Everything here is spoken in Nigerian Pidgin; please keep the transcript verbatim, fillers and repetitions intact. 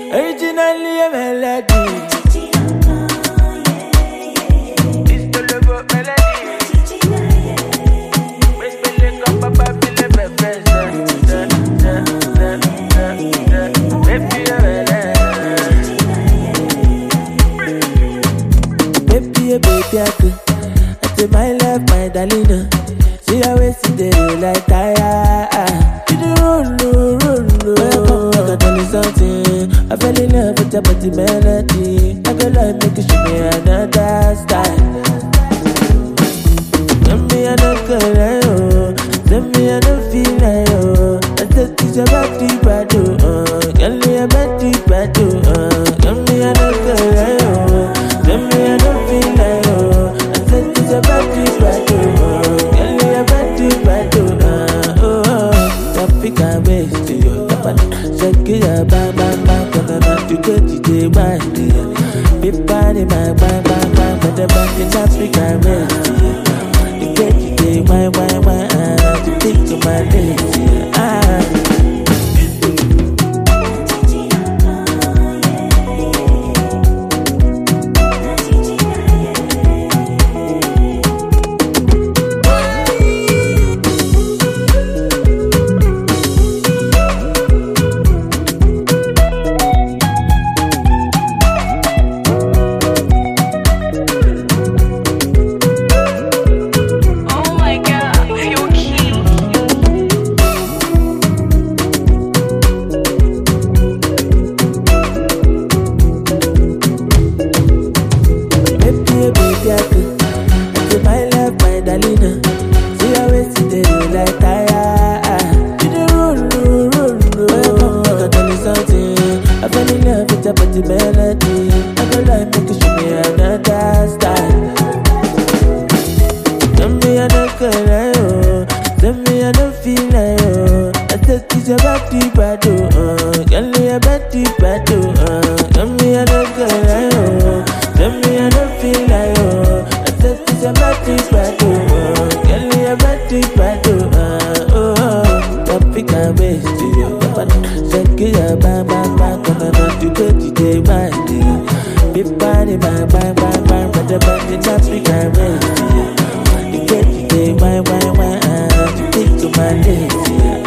Originally a melody. Baby, I could. I take my love, my darling. See how we sit there like tire. You do roll, roll, roll. I can tell you something. I fell in love with your body melody. I feel like make you show me another style. Tell me I don't go like oh. Tell me I don't feel like oh. I said it's your body bad oh. Tell me your body bad oh. Tell me I don't go like oh. Tell me I don't feel like oh. I said it's your body bad oh. Tell me your body bad oh. Oh oh. Africa waist to your top. Check it out, bang bang bang. Gonna not to go to the wild. Big body, my bang bang bang. But the back in Africa waist. Why, why, why, ah, to take to my days, ah. Big body, bang, bang, bang, bang, but the back in Africa waist. You get to take my, my, my, ah, to take to my days.